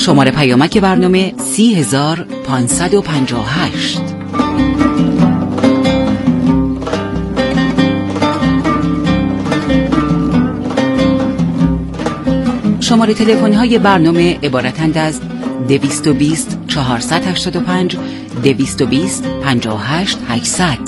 شماره پیامک برنامه 30558. شماره تلفنی های برنامه عبارتند از 220 485 220 58 800.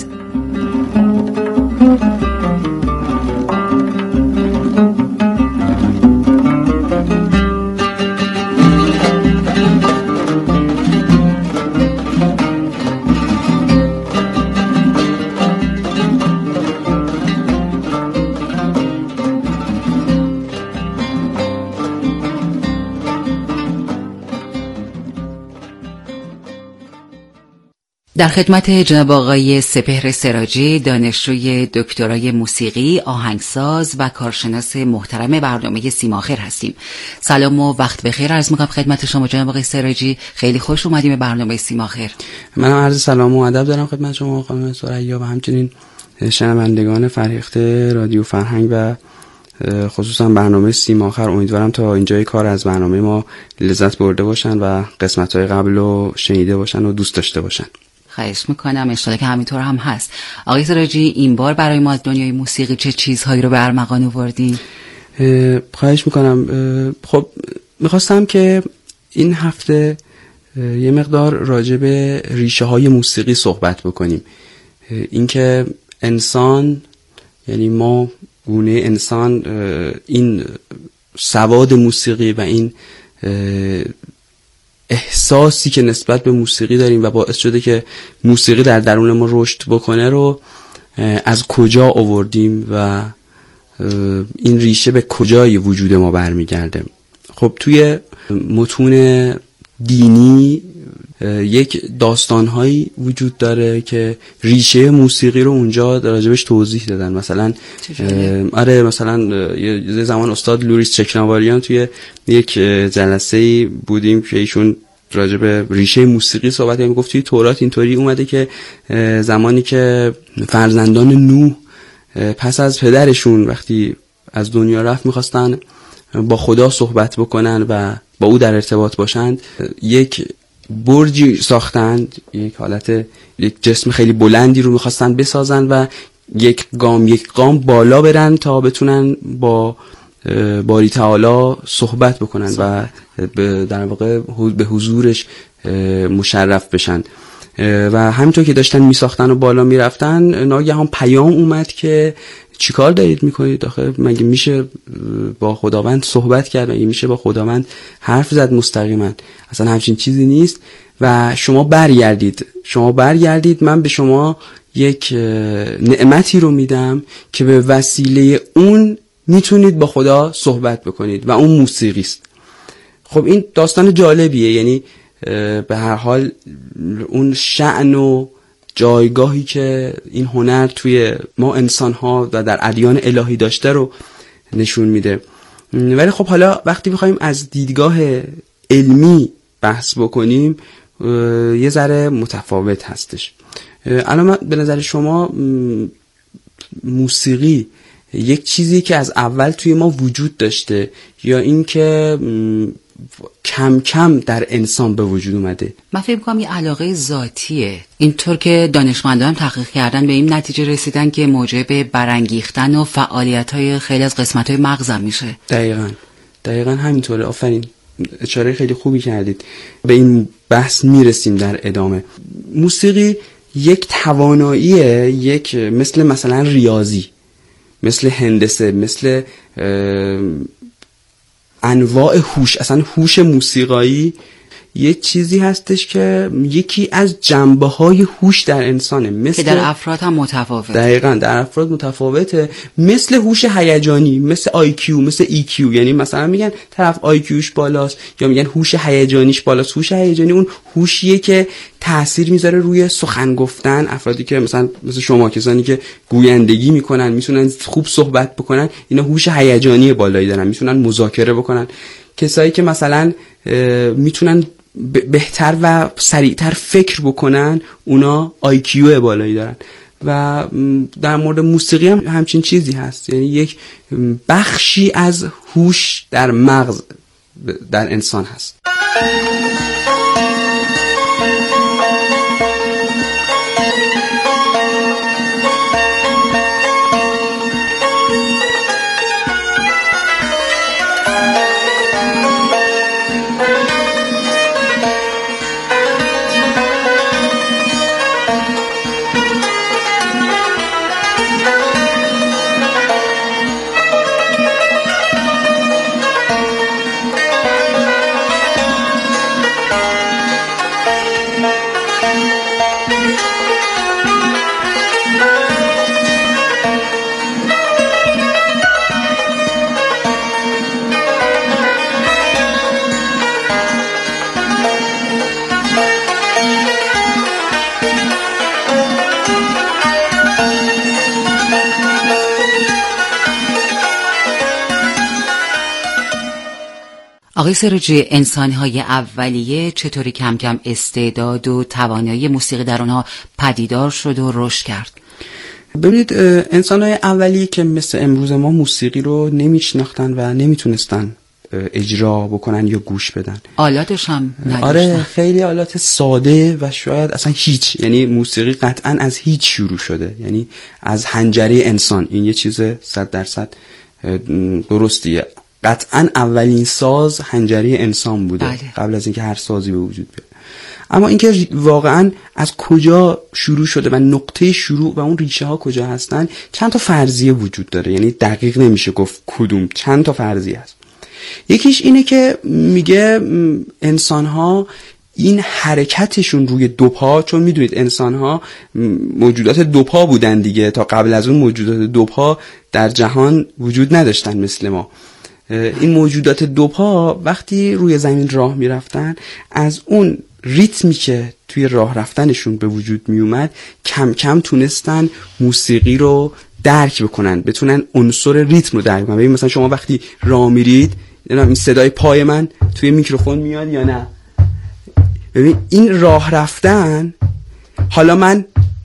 در خدمت جناب آقای سپهر سراجی، دانشجوی دکترای موسیقی، آهنگساز و کارشناس محترم برنامه سیماخر هستیم. سلام و وقت بخیر عرض می‌کنم خدمت شما جناب آقای سراجی. خیلی خوش اومدیم به برنامه سیماخر. من عرض سلام و ادب دارم خدمت شما خانم ثریا و همچنین شنوندگان فرهیخته رادیو فرهنگ و خصوصا برنامه سیماخر. امیدوارم تا اینجای کار از برنامه ما لذت برده باشن و قسمت‌های قبل رو شنیده باشن و دوست داشته باشن. خواهش میکنم، انشالله که همینطور هم هست. آقای سراجی، این بار برای ما از دنیای موسیقی چه چیزهایی رو به ارمغان آوردین؟ خواهش میکنم. خب میخواستم که این هفته یه مقدار راجع به ریشه های موسیقی صحبت بکنیم. اینکه انسان، یعنی ما گونه انسان، این سواد موسیقی و این احساسی که نسبت به موسیقی داریم و باعث شده که موسیقی در درون ما رشد بکنه رو از کجا آوردیم و این ریشه به کجای وجود ما برمیگرده. خب توی متون دینی یک داستانهایی وجود داره که ریشه موسیقی رو اونجا راجبش توضیح دادن. مثلا مثلا یه زمان استاد لوریس چکناواریان توی یک جلسه‌ای بودیم که ایشون راجب ریشه موسیقی صحبت کرد. میگفت توی تورات اینطوری اومده که زمانی که فرزندان نوح پس از پدرشون وقتی از دنیا رفت میخواستن با خدا صحبت بکنن و با او در ارتباط باشند، یک برجی ساختند، یک حالت یک جسم خیلی بلندی رو میخواستن بسازن و یک گام بالا برن تا بتونن با باری تعالی صحبت بکنن و در واقع به حضورش مشرف بشن. و همینطور که داشتن میساختن و بالا میرفتن، ناگهان پیام اومد که چیکار دارید میکنید؟ آخه مگه میشه با خداوند صحبت کرد؟ مگه میشه با خداوند حرف زد مستقیما؟ اصلا همچین چیزی نیست و شما برگردید، من به شما یک نعمتی رو میدم که به وسیله اون میتونید با خدا صحبت بکنید و اون موسیقی است. خب این داستان جالبیه، یعنی به هر حال اون شأن و جایگاهی که این هنر توی ما انسان‌ها و در ادیان الهی داشته رو نشون میده. ولی خب حالا وقتی بخوایم از دیدگاه علمی بحث بکنیم یه ذره متفاوت هستش. الان به نظر شما موسیقی یک چیزی که از اول توی ما وجود داشته یا این که کم کم در انسان به وجود اومده؟ من فکر می‌کنم یه علاقه ذاتیه. اینطور که دانشمندان تحقیق کردن به این نتیجه رسیدن که موجب برانگیختن و فعالیت‌های خیلی از قسمت‌های مغز میشه. دقیقاً همینطوره. آفرین، اشاره خیلی خوبی کردید. به این بحث میرسیم در ادامه. موسیقی یک تواناییه، یک مثلا ریاضی، مثل هندسه، مثل انواع هوش. اصلا هوش موسیقایی یه چیزی هستش که یکی از جنبه‌های هوش در انسانه، مثل که در افراد هم متفاوته. دقیقاً در افراد متفاوته، مثل هوش هیجانی، مثل IQ، مثل EQ. یعنی مثلا میگن طرف IQش بالاست یا میگن هوش هیجانیش بالاست. هوش هیجانی اون هوشیه که تأثیر میذاره روی سخن گفتن. افرادی که مثل شما، کسانی که گویندگی میکنن، میتونن خوب صحبت بکنن، اینا هوش هیجانی بالایی دارن، میتونن مذاکره بکنن. کسایی که مثلا میتونن بهتر و سریعتر فکر بکنن، اونا IQ بالایی دارن. و در مورد موسیقی هم همچین چیزی هست، یعنی یک بخشی از هوش در مغز در انسان هست. آقای سراجی، انسان‌های اولیه چطوری کم کم استعداد و توانایی موسیقی در اونها پدیدار شد و رشد کرد؟ ببینید، انسان‌های اولیه که مثل امروز ما موسیقی رو نمیشناختن و نمیتونستن اجرا بکنن یا گوش بدن. آلاتش هم نداشتن. آره، خیلی آلات ساده و شاید اصلا هیچ، یعنی موسیقی قطعا از هیچ شروع شده، یعنی از حنجره انسان. این یه چیز 100% درستیه. قطعا اولین ساز حنجره انسان بوده. بله. قبل از اینکه هر سازی به وجود بیاد. اما اینکه واقعا از کجا شروع شده و نقطه شروع و اون ریشه ها کجا هستن، چند تا فرضیه وجود داره، یعنی دقیق نمیشه گفت کدوم، چند تا فرضیه هست. یکیش اینه که میگه انسان ها این حرکتشون روی دو پا، چون میدونید انسان ها موجودات دو پا بودن دیگه، تا قبل از اون موجودات دو پا در جهان وجود نداشتن مثل ما. این موجودات دو پا وقتی روی زمین راه میرفتن، از اون ریتمی که توی راه رفتنشون به وجود می اومد کم کم تونستن موسیقی رو درک بکنن، بتونن عنصر ریتم رو درک کنن. ببین مثلا شما وقتی راه میرید، این صدای پای من توی میکروفون میاد یا نه؟ ببین این راه رفتن، حالا من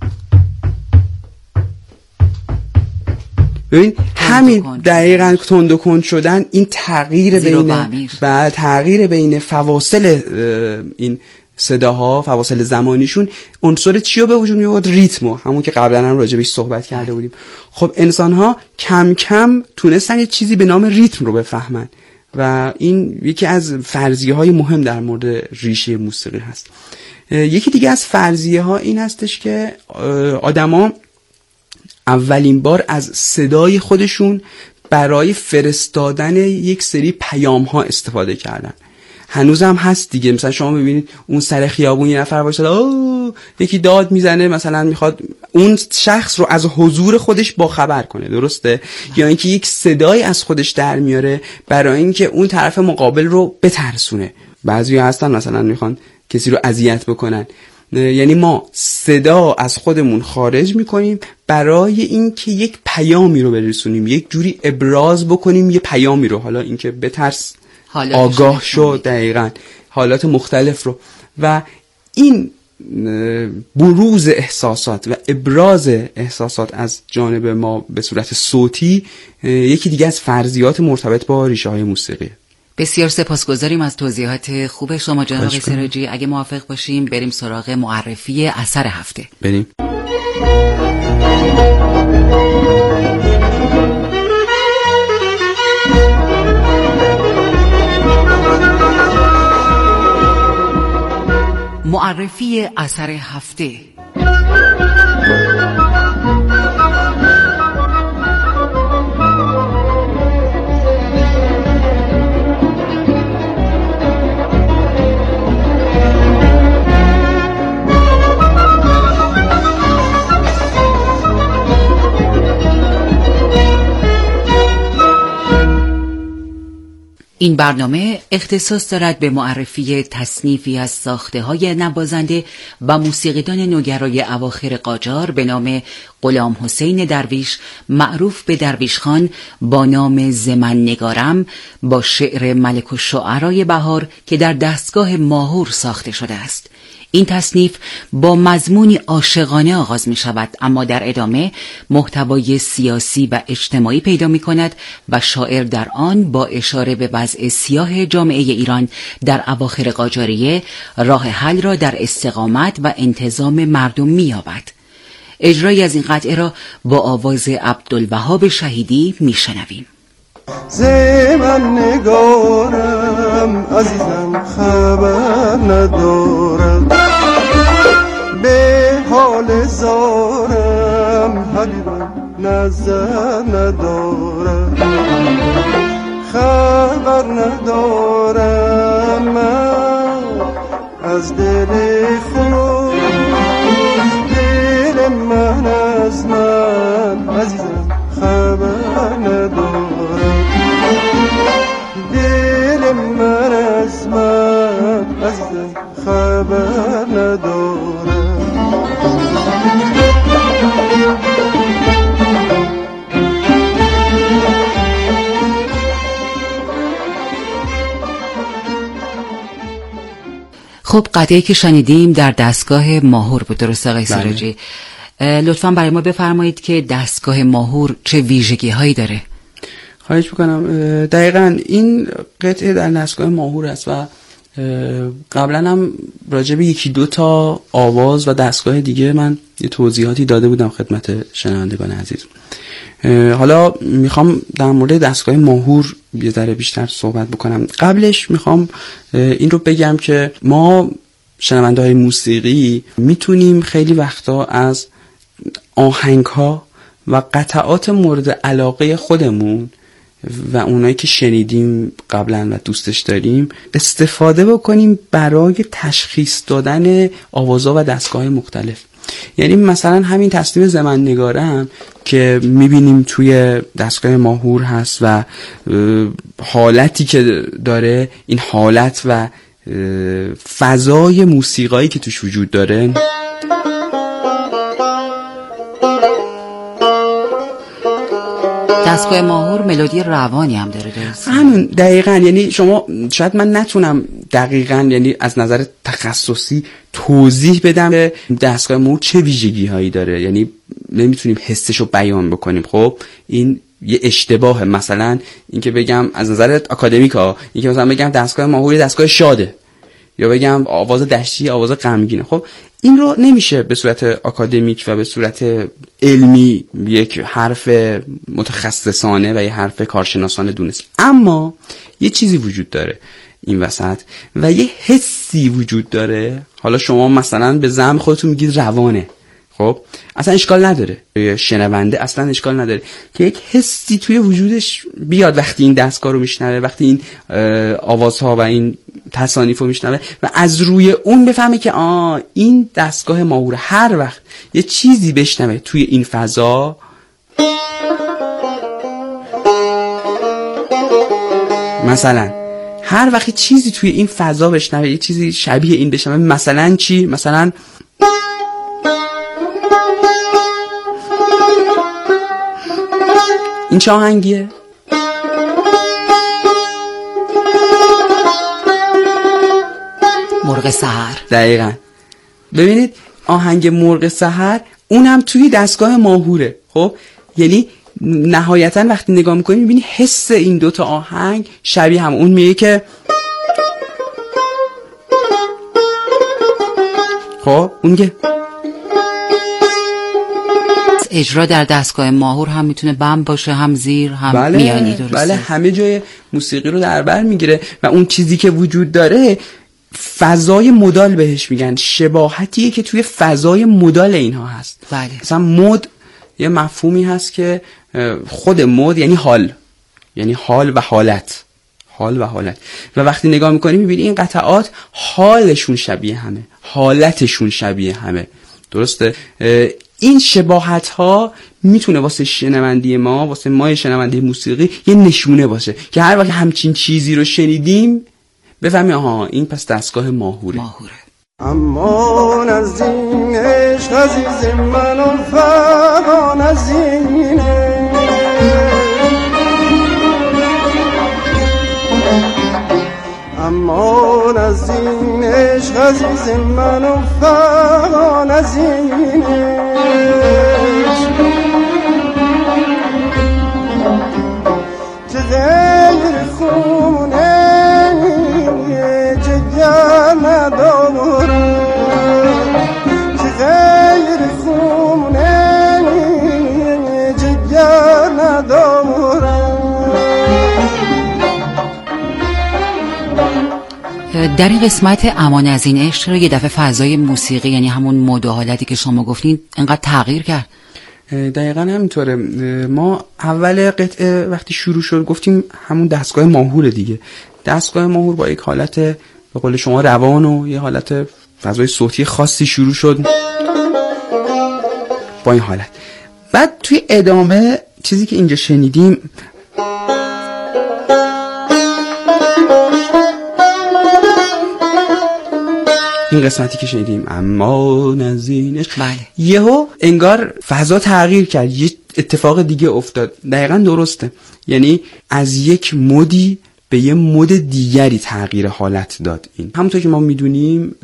ببین همین دقیقاً تند و کند شدن، این تغییر بین فواصل این صداها، فواصل زمانیشون، عنصر چی رو به وجود میاد؟ ریتمو، همون که قبلا هم راجع بهش صحبت کرده بودیم. خب انسان‌ها کم کم تونستن یه چیزی به نام ریتم رو بفهمن و این یکی از فرضیه‌های مهم در مورد ریشه موسیقی هست. یکی دیگه از فرضیه‌ها این هستش که آدما اولین بار از صدای خودشون برای فرستادن یک سری پیام‌ها استفاده کردن. هنوزم هست دیگه. مثلا شما ببینید اون سر خیابون یه نفر باشه، یکی داد میزنه، مثلا میخواد اون شخص رو از حضور خودش باخبر کنه، درسته؟ یا اینکه یک صدای از خودش در میاره برای اینکه اون طرف مقابل رو بترسونه. بعضیا هستن مثلا میخوان کسی رو اذیت بکنن. یعنی ما صدا از خودمون خارج میکنیم برای اینکه یک پیامی رو برسونیم، یک جوری ابراز بکنیم یه پیامی رو، حالا اینکه بترس، آگاه شو، دقیقاً حالات مختلف رو. و این بروز احساسات و ابراز احساسات از جانب ما به صورت صوتی یکی دیگه از فرضیات مرتبط با ریشه های موسیقی. بسیار سپاسگزاریم از توضیحات خوب شما جناب سراجی. اگه موافق باشیم بریم سراغ معرفی اثر هفته. بریم. معرفی اثر هفته. این برنامه اختصاص دارد به معرفی تصنیفی از ساخته‌های نوازنده و موسیقیدان نوگرای اواخر قاجار به نام غلام حسین درویش، معروف به درویش خان، با نام زمن نگارم، با شعر ملک الشعرای بهار که در دستگاه ماهور ساخته شده است. این تصنیف با مضمونی عاشقانه آغاز می شود، اما در ادامه محتوای سیاسی و اجتماعی پیدا می کند و شاعر در آن با اشاره به وضع سیاه جامعه ایران در اواخر قاجاریه راه حل را در استقامت و انتظام مردم می یابد. اجرایی از این قطعه را با آواز عبدالوهاب شهیدی می شنویم. من نگارم عزیزم خبر ندارم، به حال زارم حبیبم نظر ندارم، خبر ندارم من از دل خود، دل من از من عزیزم خبر ندارم، دل من از من عزیزم خبر ندارم. خب قطعه‌ای که شنیدیم در دستگاه ماهور بود، درست آقای سراجی؟ لطفاً برای ما بفرمایید که دستگاه ماهور چه ویژگی هایی داره؟ خواهش میکنم. دقیقاً این قطعه در دستگاه ماهور است و قبلا هم راجع به یکی دو تا آواز و دستگاه دیگه من یه توضیحاتی داده بودم خدمت شنوندگان عزیز. حالا میخوام در مورد دستگاه ماهور یه ذره بیشتر صحبت بکنم. قبلش میخوام این رو بگم که ما شنونده های موسیقی میتونیم خیلی وقتا از آهنگ ها و قطعات مورد علاقه خودمون و اونایی که شنیدیم قبلا و دوستش داریم استفاده بکنیم برای تشخیص دادن آوازها و دستگاه مختلف. یعنی مثلا همین تصنیف زمن نگارم که میبینیم توی دستگاه ماهور هست و حالتی که داره، این حالت و فضای موسیقایی که توش وجود داره، دستگاه ماهور ملودی روانی هم داره، درست؟ همون دقیقاً. یعنی شما شاید من نتونم دقیقاً یعنی از نظر تخصصی توضیح بدم دستگاه ماهور چه ویژگی هایی داره، یعنی نمیتونیم حسشو بیان بکنیم. خب این یه اشتباهه. مثلا اینکه بگم از نظر آکادمیکا، اینکه مثلا بگم دستگاه ماهور دستگاه شاده یا بگم آواز دشتی آواز غمگینه، خب این رو نمیشه به صورت آکادمیک و به صورت علمی یک حرف متخصصانه و یه حرف کارشناسانه دونست. اما یه چیزی وجود داره این وسط و یه حسی وجود داره. حالا شما مثلا به زعم خودتون میگید روانه، خب اصلا اشکال نداره، شنونده اصلا اشکال نداره که یک حسی توی وجودش بیاد وقتی این دستگاه رو میشنوه، وقتی این آوازها و این تصانیف رو میشنوه و از روی اون بفهمه که این دستگاه ماهور. هر وقت یه چیزی بشنوه توی این فضا، مثلا هر وقت چیزی توی این فضا بشنوه، یه چیزی شبیه این بشنوه، مثلا چی؟ مثلا این چه آهنگیه؟ مرغ سحر. دقیقاً. ببینید آهنگ مرغ سحر اونم توی دستگاه ماهوره. خب یعنی نهایتاً وقتی نگاه میکنی میبینی حس این دوتا آهنگ شبیه هم. اون میگه که خب اون که اجرا در دستگاه ماهور هم میتونه بم باشه، هم زیر، هم میانی، درسته؟ بله، همه جای موسیقی رو در بر میگیره و اون چیزی که وجود داره فضای مودال بهش میگن، شباهتیه که توی فضای مودال اینها هست. بله. مثلا مود یه مفهومی هست که خود مود یعنی حال، یعنی حال و حالت، حال و حالت. و وقتی نگاه میکنی میبینی این قطعات حالشون شبیه همه، حالتشون شبیه همه، درسته؟ این شباهت ها میتونه واسه شنوندی ما، واسه ما شنونده موسیقی یه نشونه باشه که هر وقت همچین چیزی رو شنیدیم بفهمیم آها این پس دستگاه ماهوره. اما نزدین عشق عزیز من و فقا نزدینه، اما نزدین عشق عزیز من و فغان از این عشق که غیر خونه جگر ندارم که غیر خونه جگر ندارم. در این قسمت امان از این عشق رو یه دفعه فضای موسیقی، یعنی همون مود و حالتی که شما گفتین، انقدر تغییر کرد. دقیقا همینطوره. ما اول قطعه وقتی شروع شد گفتیم همون دستگاه ماهور دیگه. دستگاه ماهور با یک حالت به قول شما روان و یه حالت فضای صوتی خاصی شروع شد با این حالت. بعد توی ادامه چیزی که اینجا شنیدیم این قسمتی که شنیدیم اما نزینش، بله، یهو انگار فضا تغییر کرد، یه اتفاق دیگه افتاد. دقیقاً درسته، یعنی از یک مودی به یه مود دیگری تغییر حالت داد. این همونطور که ما میدونیم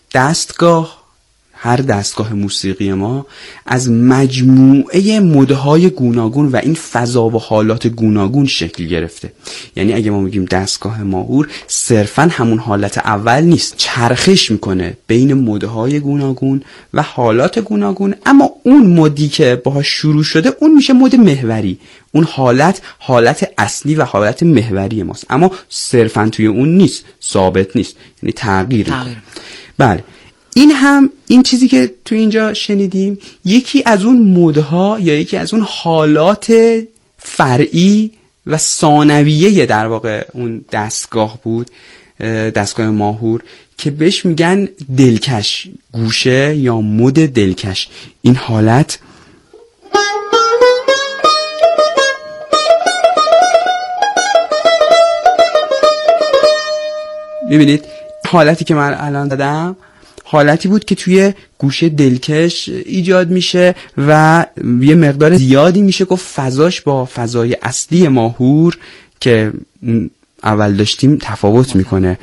هر دستگاه موسیقی ما از مجموعه مودهای گوناگون و این فضا و حالات گوناگون شکل گرفته. یعنی اگه ما میگیم دستگاه ماهور صرفاً همون حالت اول نیست، چرخش میکنه بین مودهای گوناگون و حالات گوناگون، اما اون مودی که باهاش شروع شده اون میشه مود محوری. اون حالت اصلی و حالت محوری ماست، اما صرفاً توی اون نیست، ثابت نیست، یعنی تغییر میکنه. بله، این چیزی که تو اینجا شنیدیم یکی از اون مودها یا یکی از اون حالات فرعی و ثانویه در واقع اون دستگاه بود، دستگاه ماهور، که بهش میگن دلکش، گوشه یا مود دلکش. این حالت ببینید، حالتی که من الان دادم حالتی بود که توی گوشه دلکش ایجاد میشه و یه مقدار زیادی میشه گفت فضاش با فضای اصلی ماهور که اول داشتیم تفاوت میکنه.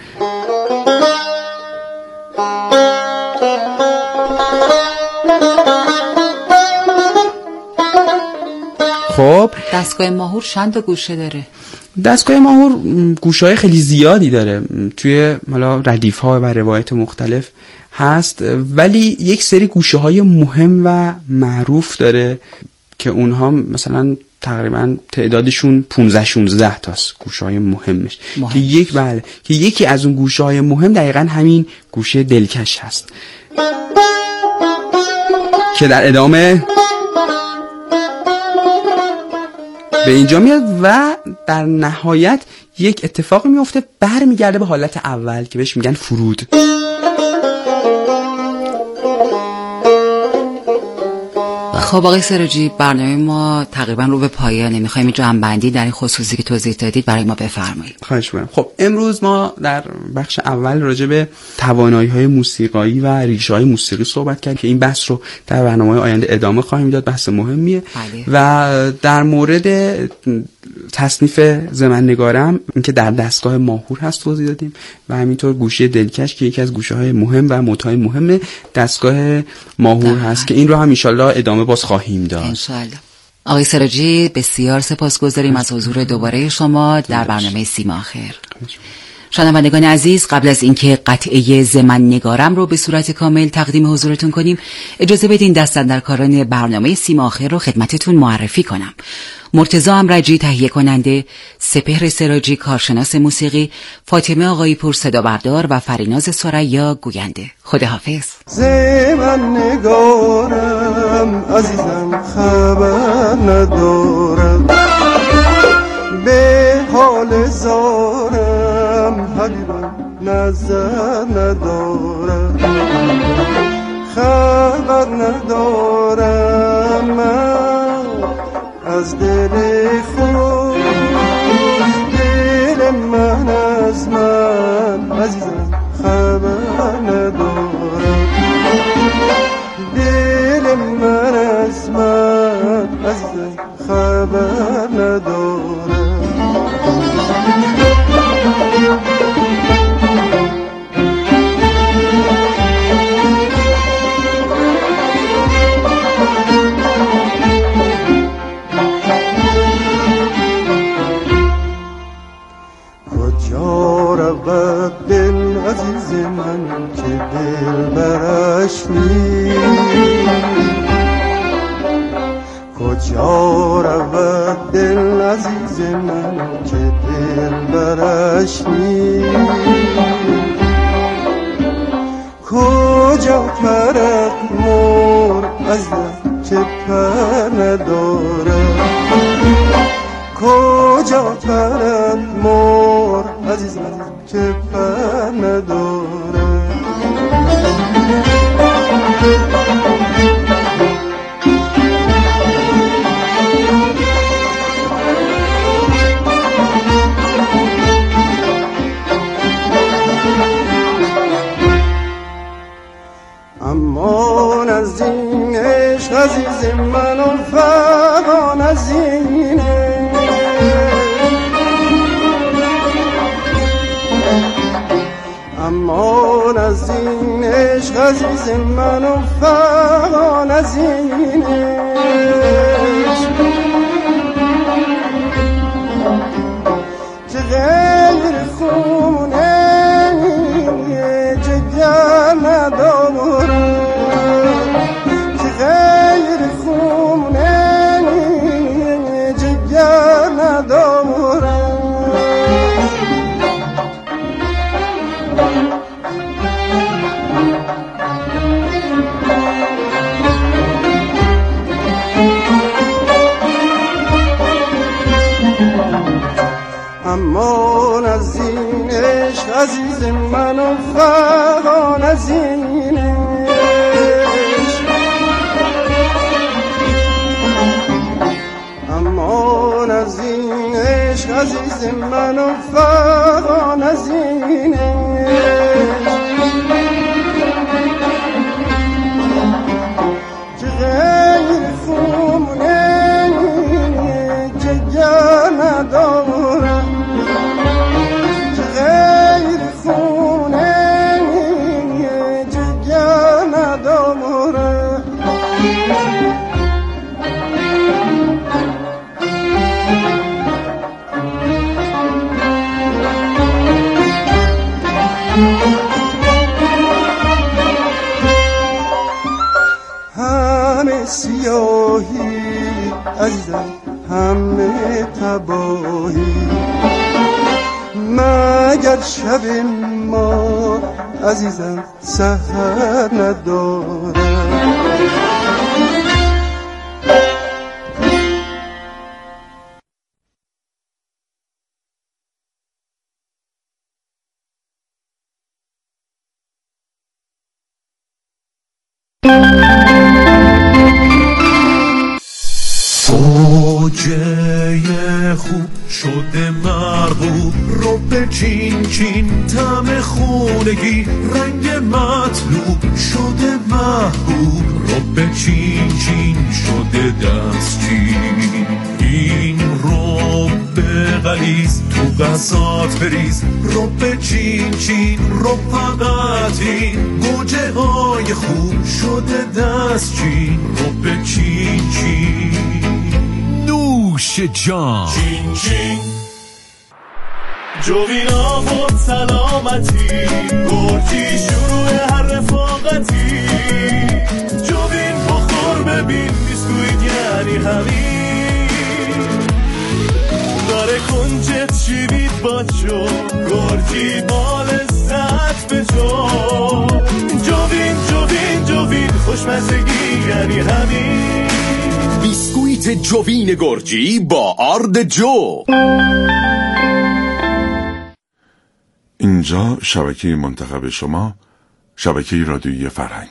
خب دستگاه ماهور چند تا گوشه داره؟ دستگاه ماهور گوشه‌های خیلی زیادی داره، توی حالا ردیف‌ها و روایت مختلف هست، ولی یک سری گوشه‌های مهم و معروف داره که اونها مثلا تقریبا تعدادشون 15-16 تاست، گوشه‌های مهمش که یکی از اون گوشه‌های مهم دقیقاً همین گوشه دلکش هست که در ادامه به اینجا میاد و در نهایت یک اتفاقی میفته، برمیگرده به حالت اول که بهش میگن فرود. خب آقای سراجی، برنامه ما تقریبا رو به پایانه، میخوایم این جمع‌بندی در این خصوصی که توضیح دادید برای ما بفرمایید. خواهش می‌کنم. خب امروز ما در بخش اول راجع به توانایی‌های موسیقایی و ریشه‌های موسیقی صحبت کردیم که این بحث رو در برنامه‌های آینده ادامه خواهیم داد، بحث مهمیه. بله. و در مورد تصنیف زمن نگارم اینکه در دستگاه ماهور هست توضیح دادیم و همینطور گوشه دلکش که یکی از گوشه‌های مهم و مودهای مهم دستگاه ماهور هست که این رو هم ان شاءالله ادامه باز خواهیم داد ان شاءالله. آقای سراجی بسیار سپاسگزاریم از حضور دوباره شما در برنامه سیماخر. شنوندگان عزیز، قبل از اینکه قطعه زمن نگارم رو به صورت کامل تقدیم حضورتون کنیم، اجازه بدین دستاندرکاران برنامه سیماخر رو خدمتتون معرفی کنم. مرتضی امرجی تهیه کننده، سپهر سراجی کارشناس موسیقی، فاطمه آقایی پور صدا بردار و فریناز ثریا گوینده. خداحافظ. زمن نگارم عزیزم خبر ندارم، به حال زارم حبیبم نظر ندارم، خبر ندارم من از دل خود، دل من از من عزیزم خبر ندارم، دل من از من عزیزم خبر ندارم. کجا رود دل عزیز من که دل برش نیست؟ کجا پرد مور عزیزم که پر ندارد؟ کجا پرد مور عزیزم که پر ندارد؟ اما نزدین عشق عزیز من و فقا نزدینه، اما نزدین عشق عزیز من و فقا نزدینه، که غیر خونه جگر ندارم، که غیر خونه جگر ندارم. اما نزدین عشق عزیز من و فقا نزدین عشق، اما نزدین عشق عزیز من و فقا نزدین عشق، که غیر خونه جگر ندارم، همه سیاهی عزیزم همه تباهی، مگر شب ما عزیزم سحر ندارد؟ گوجه خوب شده مرغوب، رب چین چین طعم خونگی، رنگ مطلوب شده محبوب، رب چین چین شده دستچین. این رب غلیظ تو غذات بریز، رب چین چین رب فقط این. گوجه های خوب شده دستچین، رب چین چین. نوش جان چین چین. جوین آفت سلامتی، گرجی شروع هر رفاقتی. جوین بخور ببین بیسکویت یعنی همین. داره کنجت شیرید باچو، گرجی بال ست به جو. جوین جوین جوین خوشمزگی یعنی همین. بیسکویت جوین گرجی با آرد جو. اینجا شبکه منتخب شما، شبکه رادیویی فرهنگ.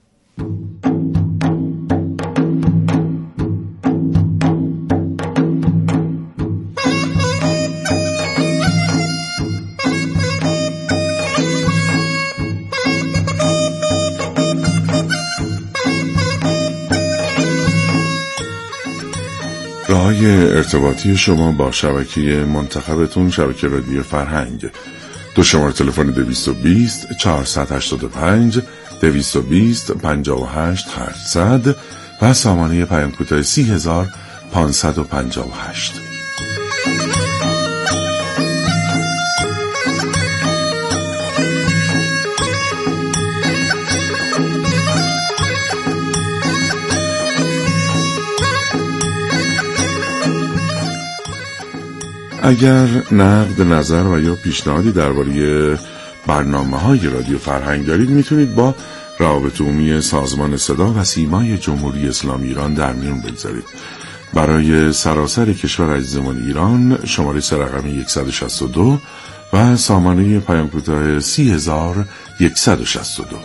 راه‌های ارتباطی شما با شبکه منتخبتون، شبکه رادیویی فرهنگ. دو شماره تلفن 220 485 220 58 800 و سامانه پیام کوتاه 30558. اگر نقد، نظر و یا پیشنهادی درباره برنامه‌های رادیو فرهنگ دارید میتونید با روابط عمومی سازمان صدا و سیمای جمهوری اسلامی ایران در میون بگذارید. برای سراسر کشور عزیزمان ایران شماره رقمی 162 و سامانه پیام کوتاه 30162.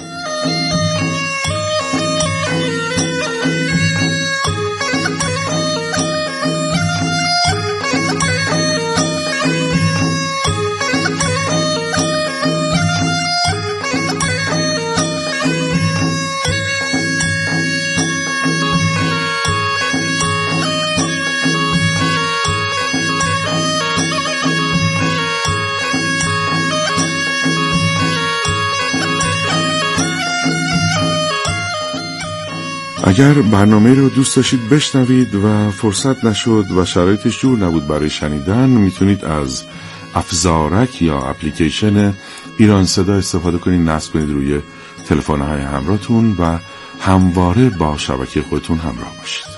اگر برنامه رو دوست داشتید بشنوید و فرصت نشد و شرایطش جور نبود برای شنیدن، میتونید از افزارک یا اپلیکیشن ایران صدا استفاده کنید، نصب کنید روی تلفن‌های همراهتون و همواره با شبکه خودتون همراه باشید.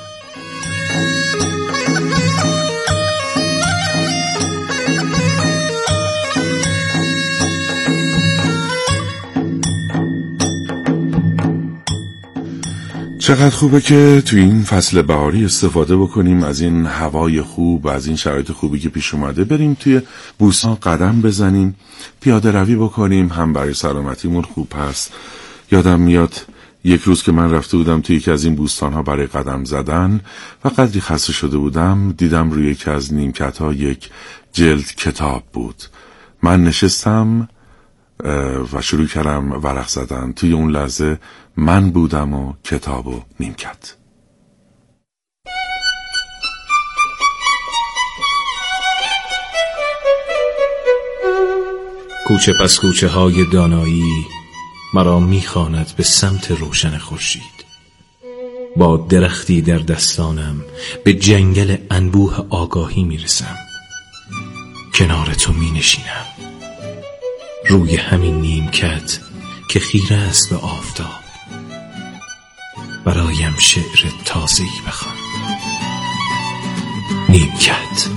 چقدر خوبه که تو این فصل بهاری استفاده بکنیم از این هوای خوب و از این شرایط خوبی که پیش اومده، بریم توی بوستان قدم بزنیم، پیاده روی بکنیم، هم برای سلامتیمون خوب هست. یادم میاد یک روز که من رفته بودم توی یکی از این بوستان‌ها برای قدم زدن و قدری خسته شده بودم، دیدم روی یکی از نیمکت‌ها یک جلد کتاب بود. من نشستم و شروع کردم ورق زدن. توی اون لحظه من بودم و کتاب و نیمکت. کوچه پس کوچه های دانایی مرا میخواند به سمت روشن خورشید. با درختی در دستانم به جنگل انبوه آگاهی میرسم. کنار تو مینشینم، روی همین نیمکت که خیره است به آفتاب. برایم شعر تازه‌ای بخوان. نیمکت.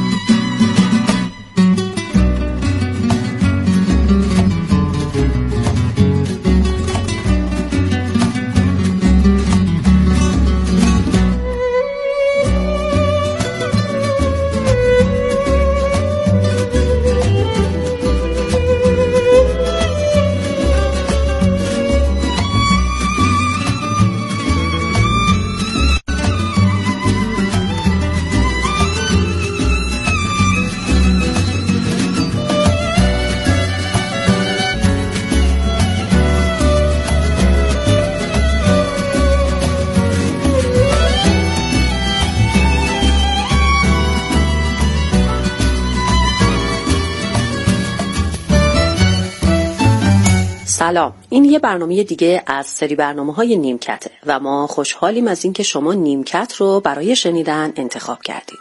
سلام، این یه برنامه دیگه از سری برنامه‌های نیمکته و ما خوشحالیم از اینکه شما نیمکت رو برای شنیدن انتخاب کردید.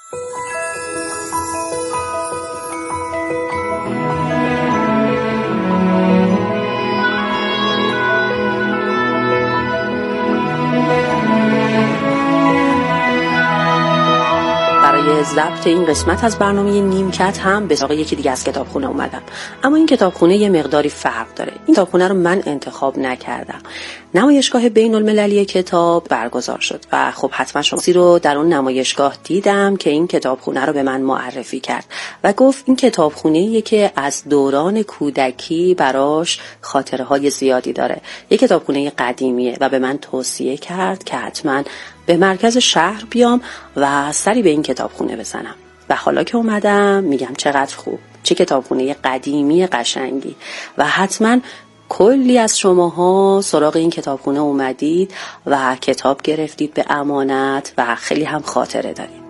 ضبط این قسمت از برنامه نیمکت هم به سراغ یکی دیگه از کتابخونه اومدم، اما این کتابخونه یه مقداری فرق داره. این کتابخونه رو من انتخاب نکردم. نمایشگاه بین المللی کتاب برگزار شد و خب حتما شما رو در اون نمایشگاه دیدم که این کتابخونه رو به من معرفی کرد و گفت این کتابخونه‌ایه که از دوران کودکی براش خاطره‌های زیادی داره. یه کتابخونه قدیمیه و به من توصیه کرد که حتما به مرکز شهر بیام و سری به این کتابخونه بزنم. و حالا که اومدم میگم چقدر خوب، چه کتابخونه قدیمی قشنگی. و حتما کلی از شماها سراغ این کتابخونه اومدید و کتاب گرفتید به امانت و خیلی هم خاطره دارید.